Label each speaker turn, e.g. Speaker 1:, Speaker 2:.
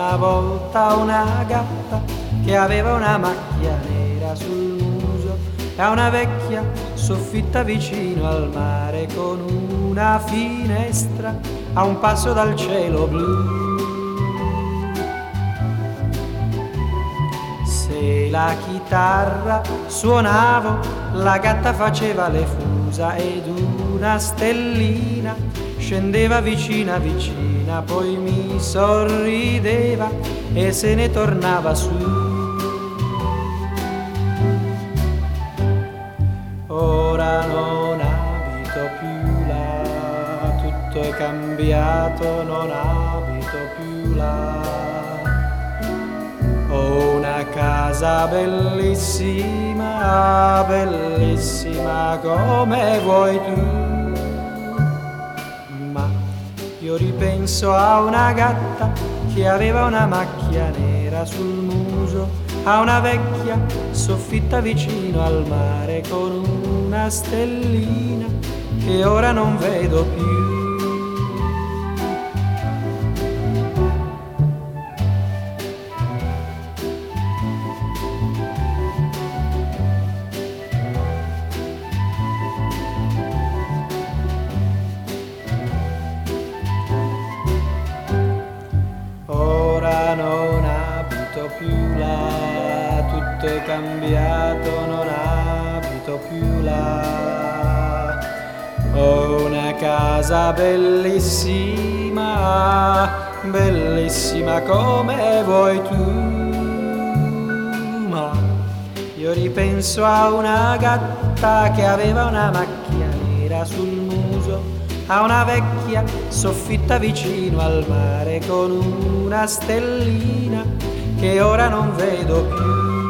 Speaker 1: una volta una gatta che aveva una macchia nera sul muso e a una vecchia soffitta vicino al mare con una finestra a un passo dal cielo blu. Se la chitarra suonavo, la gatta faceva le fusa ed una stellina scendeva vicina vicina, poi mi sorrideva e se ne tornava su. Ora non abito più là, tutto è cambiato, non abito più là. Ho una casa bellissima, bellissima come vuoi tu. Ma io ripenso a una gatta che aveva una macchia nera sul muso, a una vecchia soffitta vicino al mare con una stellina che ora non vedo più. Ora non abito più là, tutto è cambiato, non abito più là. Ho una casa bellissima, bellissima come vuoi tu. Ma io ripenso a una gatta che aveva una macchia nera sul muso, a una vecchia soffitta vicino al mare con una stellina che ora non vedo più.